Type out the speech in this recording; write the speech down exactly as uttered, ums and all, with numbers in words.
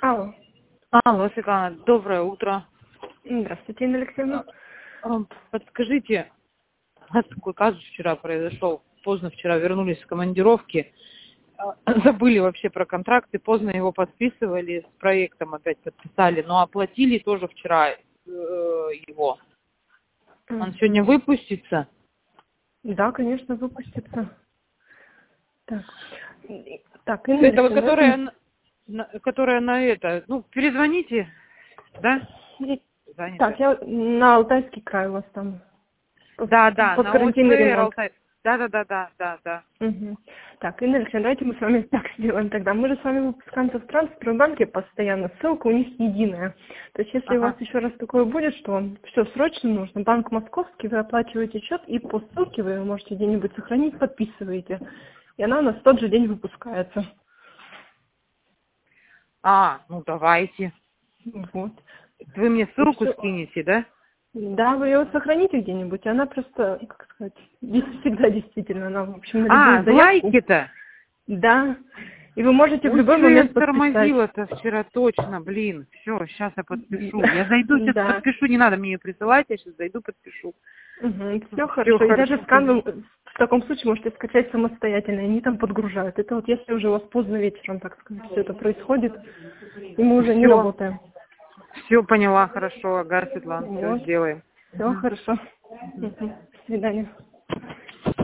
Алло. Алло, Светлана, доброе утро. Здравствуйте, Инна Алексеевна. А, Подскажите, у нас такой казус вчера произошел. Поздно вчера вернулись с командировки. А, Забыли вообще про контракты, поздно его подписывали, с проектом опять подписали, но оплатили тоже вчера э, его. Он сегодня выпустится. Да, конечно, выпустится. Так, так Инна Это вот, Алексеевна, которая, это- на- на- которая на это, ну, перезвоните, да? Занято. Так, я на Алтайский край у вас там. Да, да, Под на карантинный ОСВР, ремонт. Алтай. Да, да, да, да, да, да. Угу. Так, Инна Алексеевна, давайте мы с вами так сделаем тогда. Мы же с вами выпускаемся в трансферном банке постоянно. Ссылка у них единая. То есть, если у вас Ага. еще раз такое будет, что вам все срочно нужно, банк московский, вы оплачиваете счет, и по ссылке вы ее можете где-нибудь сохранить, подписываете. И она у нас в тот же день выпускается. А, ну давайте. Вот. Вы мне И ссылку всё. скинете, да? Да, вы ее сохраните где-нибудь, и она просто, как сказать, дес- всегда действительно, она, в общем, на А, любую в заявку. лайке-то? Да. И вы можете в Ой, любой что я момент подписать. стормозила-то вчера, точно, блин. Все, сейчас я подпишу. Я зайду, сейчас Да. подпишу, не надо мне ее присылать, я сейчас зайду, подпишу. Все Все хорошо. И даже хорошо. скан вы в таком случае можете скачать самостоятельно, и они там подгружают. Это вот если уже у вас поздно вечером, так сказать, все это происходит, и мы уже не Все, работаем. все поняла, хорошо, Агар, Светлана, все Вот. сделаем. Все хорошо. Мгм. До свидания.